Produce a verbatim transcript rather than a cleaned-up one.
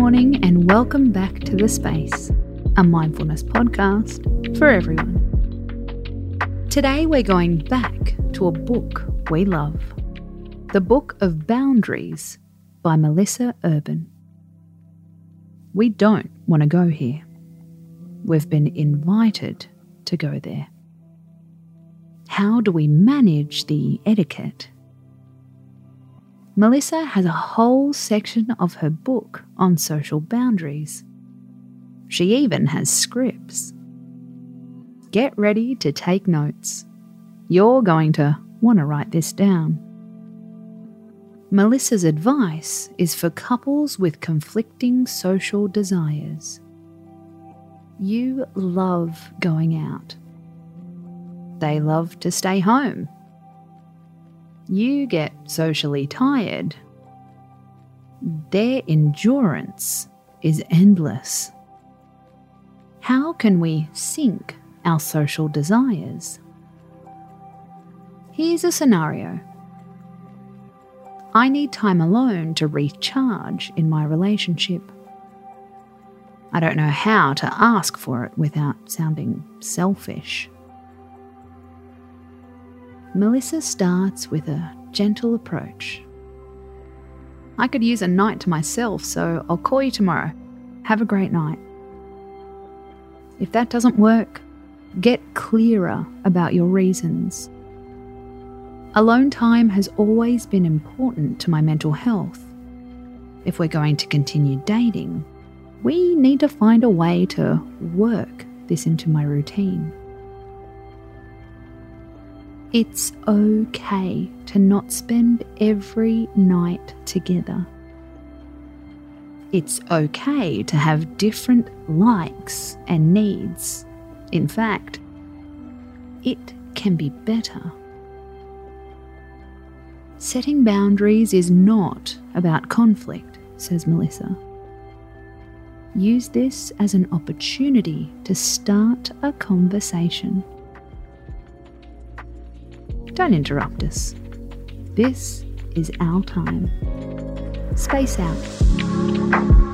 morning and welcome back to The Space, a mindfulness podcast for everyone. Today we're going back to a book we love, The Book of Boundaries by Melissa Urban. We don't want to go here. We've been invited to go there. How do we manage the etiquette? Melissa has a whole section of her book on social boundaries. She even has scripts. Get ready to take notes. You're going to want to write this down. Melissa's advice is for couples with conflicting social desires. You love going out. They love to stay home. You get socially tired. Their endurance is endless. How can we sync our social desires? Here's a scenario. I need time alone to recharge in my relationship. I don't know how to ask for it without sounding selfish. Melissa starts with a gentle approach. I could use a night to myself, so I'll call you tomorrow. Have a great night. If that doesn't work, get clearer about your reasons. Alone time has always been important to my mental health. If we're going to continue dating, we need to find a way to work this into my routine. It's okay to not spend every night together. It's okay to have different likes and needs. In fact, it can be better. Setting boundaries is not about conflict, says Melissa. Use this as an opportunity to start a conversation. Don't interrupt us. This is our time. Space out.